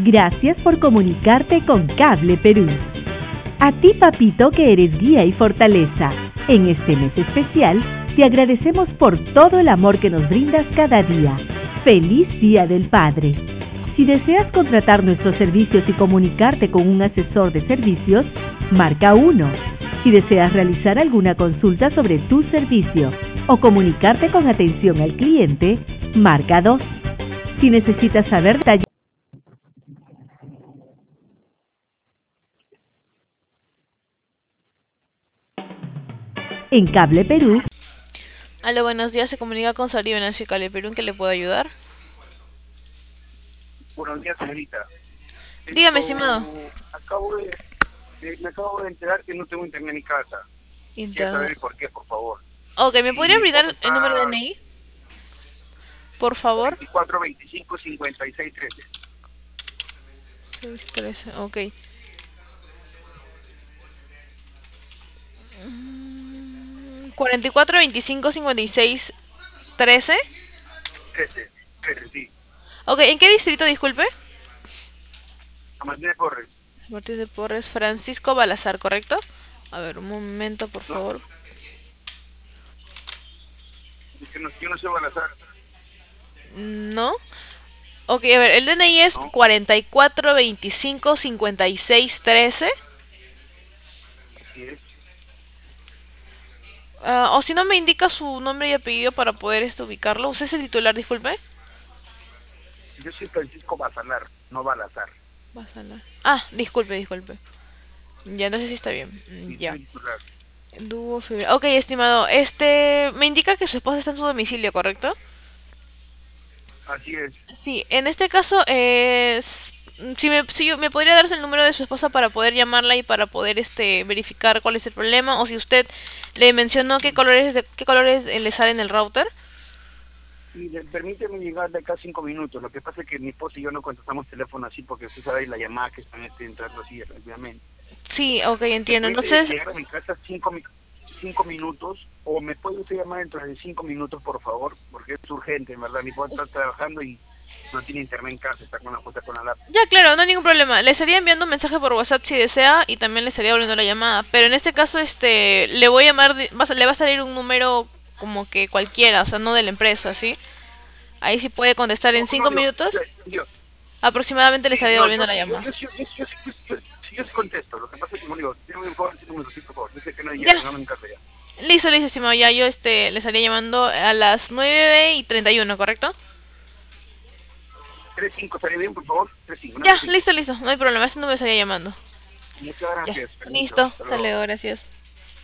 Gracias por comunicarte con Cable Perú. A ti, papito, que eres guía y fortaleza. En este mes especial, te agradecemos por todo el amor que nos brindas cada día. ¡Feliz Día del Padre! Si deseas contratar nuestros servicios y comunicarte con un asesor de servicios, marca 1. Si deseas realizar alguna consulta sobre tu servicio o comunicarte con atención al cliente, marca 2. Si necesitas saber detalles en Cable Perú. Aló, buenos días, se comunica con Sari Venancio Cable Perú, ¿en qué le puedo ayudar? Buenos días, señorita. Dígame, estimado. Me acabo de enterar que no tengo internet en mi casa. Quisiera Internet. saber por qué, por favor. Ok, ¿me Y podría mi brindar esposa el número de está DNI? Por favor. 24 25 56 13. 613, ok. 44 25 56 13. 13, 13, sí. Ok, ¿en qué distrito, disculpe? A Martínez Torres. Martínez de Porres, Francisco Balazar, ¿correcto? A ver, un momento, por No, favor. es que no, yo no sé Balazar, ¿No? Ok, a ver, el DNI es ¿no? 44 25 56 13. Así es. O si no me indica su nombre y apellido para poder ubicarlo. ¿Usted es el titular, disculpe? Yo soy Francisco Basalar, no Balazar. Disculpe. Ya no sé si está bien. Sí, Ya. soy titular. Dúo fibra. Ok, estimado. Me indica que su esposa está en su domicilio, ¿correcto? Así es. Sí, en este caso, si me podría darse el número de su esposa para poder llamarla y para poder verificar cuál es el problema, o si usted le mencionó qué colores le sale en el router. Y permíteme llegar de acá 5 minutos. Lo que pasa es que mi esposa y yo no contestamos teléfono así porque usted sabe la llamada que están entrando así rápidamente. Sí, ok, ¿Me entiendo. puede Entonces, llegar a mi casa 5 minutos? ¿O me puede usted llamar dentro de 5 minutos, por favor? Porque es urgente, en verdad. Mi esposa está trabajando y no tiene internet en casa, está con la puta con la laptop. ya, claro, no hay ningún problema. Le estaría enviando un mensaje por WhatsApp si desea y también le estaría volviendo la llamada. Pero en este caso, le voy a llamar, le va a salir un número como que cualquiera, o sea, no de la empresa, ¿sí? Ahí sí puede contestar No, en no, 5 minutos. yo, Aproximadamente le sí, estaría no, volviendo la llamada. yo sí contesto. Lo que pasa es que, como digo, tengo un favor, 5 minutos, sí, por favor. Yo sé que no Ya, llega, no me encanta ya. listo, estimado. Ya yo le estaría llamando a las 9:31, ¿correcto? 3-5, ¿estaría bien, por favor? 3-5, Ya, 9-5. listo, no hay problema. Este número estaría llamando. Muchas Ya, gracias, permiso. listo. Hasta Hasta luego. luego, gracias.